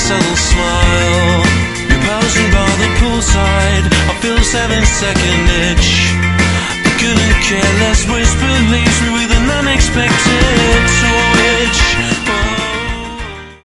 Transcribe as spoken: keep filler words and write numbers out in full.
subtle smile. You're posing by the poolside. I feel a seven second